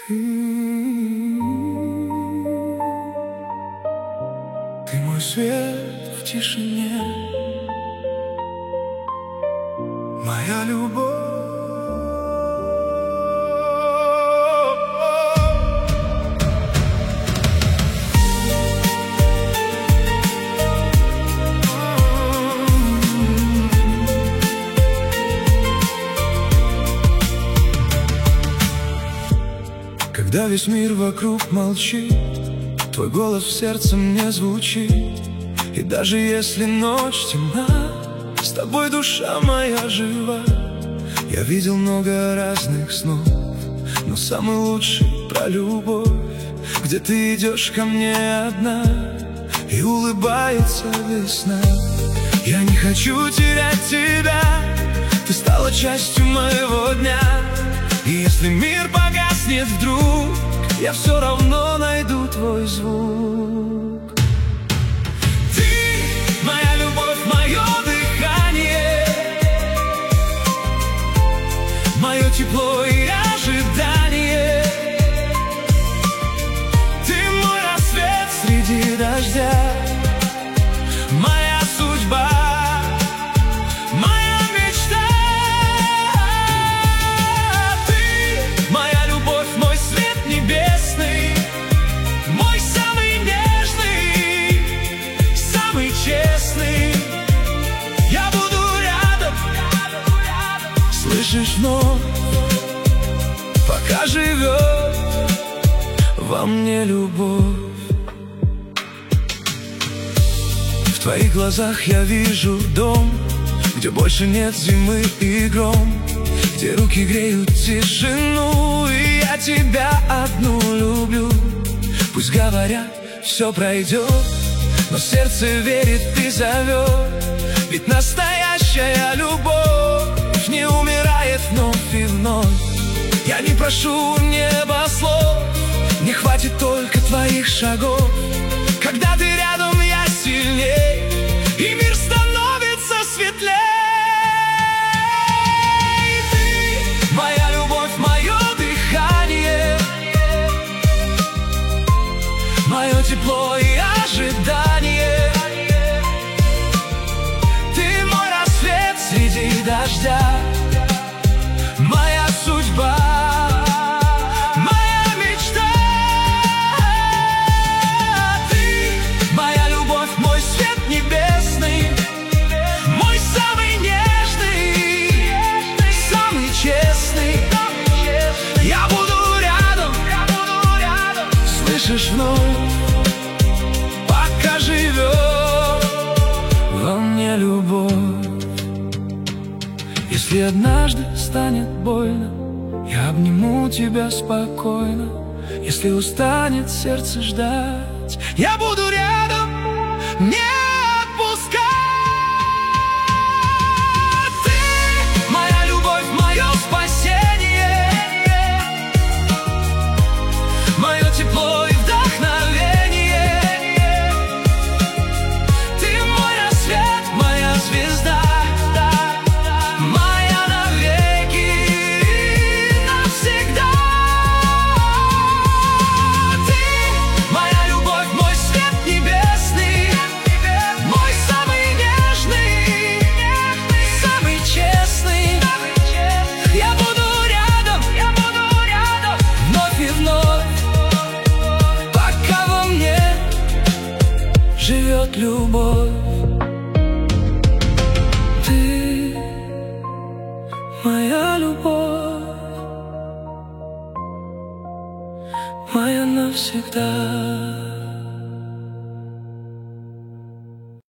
Ты мой свет в тишине, моя любовь. Когда весь мир вокруг молчит, твой голос в сердце мне звучит. И даже если ночь темна, с тобой душа моя жива. Я видел много разных снов, но самый лучший про любовь, где ты идешь ко мне одна, и улыбается весна. Я не хочу терять тебя, ты стала частью моего дня. И если мир погаснет вдруг, я все равно найду твой звук. Ты моя любовь, мое дыхание, мое тепло и ожидание. Ты мой рассвет среди дождя, моя судьба, моя мечта. Ты моя любовь, мой свет небесный, мой самый нежный, самый честный. Я буду рядом, слышишь, вновь, пока живет во мне любовь. В твоих глазах я вижу дом, где больше нет зимы и гром, где руки греют тишину, и я тебя одну люблю. Пусть говорят, все пройдет, но сердце верит и зовет. Ведь настоящая любовь не умирает вновь и вновь. Я не прошу неба слов, не хватит только твоих шагов. Когда ты рядом, я сильней, и мир становится светлей. Ты моя любовь, мое дыхание, мое тепло и ожидание. Ты мой рассвет среди дождя, моя судьба, моя мечта. Ты моя любовь, мой свет небесный, мой самый нежный, самый честный. Я буду рядом, слышишь, вновь, пока живет во мне любовь. Если однажды станет больно, я обниму тебя спокойно. Если устанет сердце ждать, я буду рядом, не отпускать. Ты моя любовь, мое спасение, мое тепло и вдохновение. Ты мой рассвет, моя звезда, моя навеки, навсегда. Ты моя любовь, мой свет небесный, мой самый нежный, самый честный. Я буду рядом, вновь и вновь, пока во мне живет любовь. Ты моя любовь, моя навсегда.